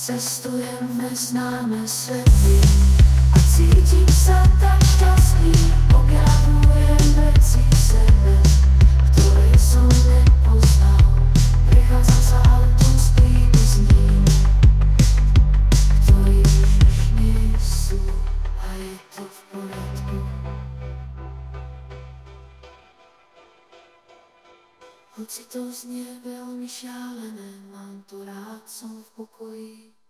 Cestujem neznáme svety a cítim sa tak šťastný. Objavujem veci v sebe, ktoré som nepoznal. Prechádzam sa autom s príbuznými, ktorí už nie sú, a je to v poriadku. Hoci to znie veľmi šialené, mám to rád, som v pokoji.